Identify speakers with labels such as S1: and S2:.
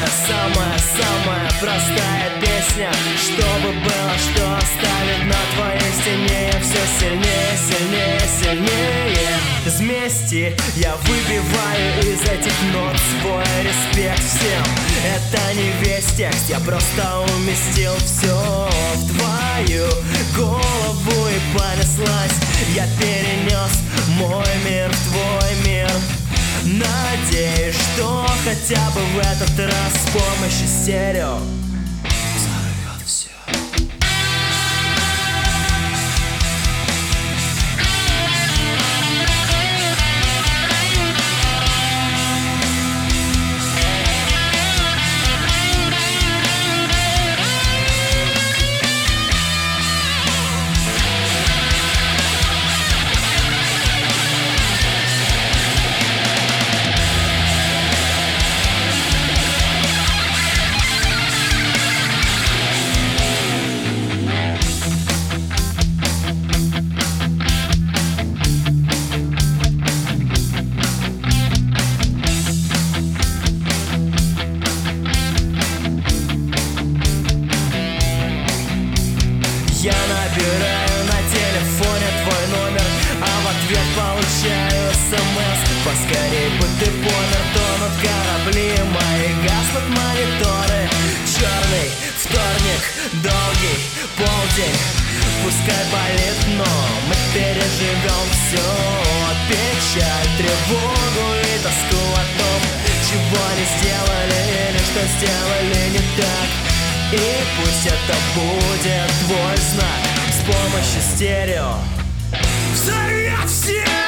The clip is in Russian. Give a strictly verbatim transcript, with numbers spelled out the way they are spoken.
S1: самая-самая простая песня. Чтобы было, что оставить на твоей стене. Я все сильнее, сильнее, сильнее. Из мести я выбиваю из этих нот свой респект всем. Это не весь текст, я просто уместил все в твою голову и понеслась. Я перенес мой мир в твой мир. Надеюсь, что хотя бы в этот раз с помощью стерео взорвет все. Я набираю на телефоне твой номер, а в ответ получаю смс. Поскорей бы ты помер, тонут корабли мои, гаснут мониторы. Черный вторник, долгий полдень, пускай болит, но мы переживем все. Печаль, тревогу и тоску о том, чего не сделали или что сделали не так. И пусть это будет твой знак. С помощью стерео взорвет все.